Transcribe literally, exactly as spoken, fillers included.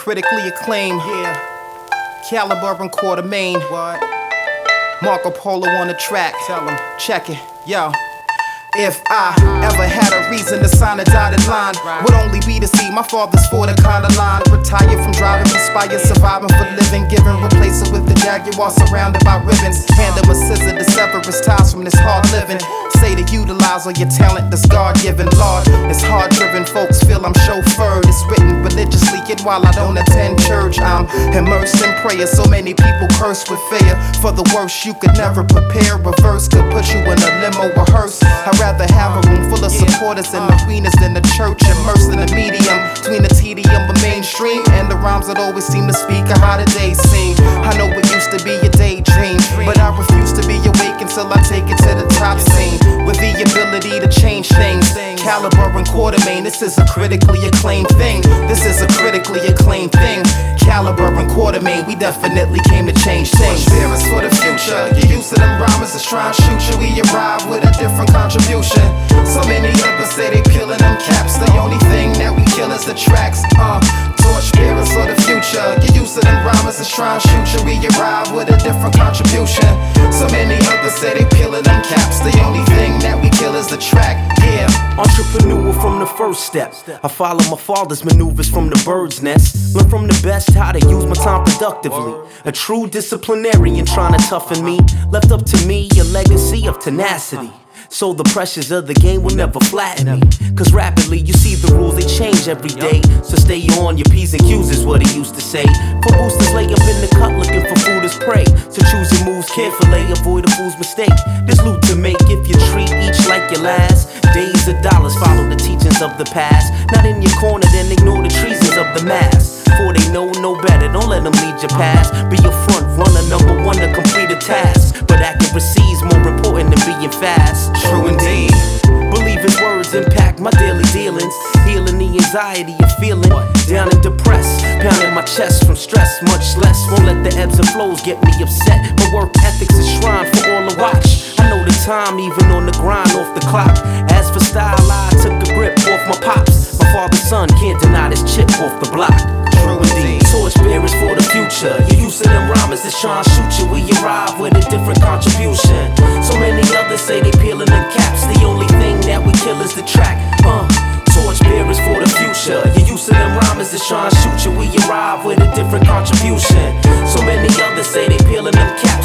critically acclaimed. Yeah. Caliber and Quartermain. What? Marco Polo on the track. Tell him. Check it. Yo. If I ever had a reason to sign a dotted line, would only be to see my father's for the kind of line. Retired from driving, inspired, surviving for living, giving, replace it with the Jaguar surrounded by ribbons. Hand him a scissor to sever his ties from this hard living. Say to utilize all your talent that's God-given. Lord, it's hard-driven, folks feel I'm chauffeured. It's written religiously, yet while I don't attend church, I'm immersed in prayer. So many people curse with fear. For the worst, you could never prepare. Reverse could put you in a limo rehearse. I'd rather have a room full of supporters in arenas than the church, immersed in the medium between the tedium of mainstream and the rhymes that always seem to speak of how the days seem. I know it used to be a daydream, but I refuse to be awake until I take it to the top scene with the ability to change things. Caliber and Quartermain, this is a critically acclaimed thing. This is a critically acclaimed thing. Caliber and Quartermain, we definitely came to change things. Spirits for the future, you used to them rhymers that's trying to shoot you. We arrive with a different contribution. So many others say they peeling them caps. The only thing that we kill is the tracks. Uh, torch spirits for the future, you used to them rhymers that's trying to shoot you. We arrive with a different contribution. So many others say they peeling them caps. The only thing that we kill is the track. Yeah. Entrepreneur from the first step. I follow my father's maneuvers from the bird's nest. Learn from the best how to use my time productively. A true disciplinarian trying to toughen me. Left up to me a legacy of tenacity. So the pressures of the game will never flatten me. Cause rapidly you see the rules, they change every day. So stay on your P's and Q's is what he used to say. For boosters lay up in the cut looking for food as prey. So choose your moves carefully, avoid a fool's mistake. There's loot to make if you treat each like your last. Days of dollars, follow the teachings of the past. Not in your corner, then ignore the treasons of the mass. For they know no better, don't let them lead your past. Be a front runner, number one to complete a task. But accuracy is more important than being fast. True indeed. Believe his words impact my daily dealings. Healing the anxiety of feeling down and depressed. Pounding my chest from stress, much less. Won't let the ebbs and flows get me upset. My work ethics is shrine for all to watch. I know the time, even on the grind, off the clock. As for style, I took a grip off my pops. My father's son can't deny this chip off the block. True indeed. Torch bearers for the future. You used to them rhymers that's trying to shoot you. We arrive with a different contribution. So many others say they peeling them caps. The only thing that we kill is the track. Uh, torch bearers for the future. You used to them rhymers that's trying to shoot you. We arrive with a different contribution. So many others say they peeling them caps.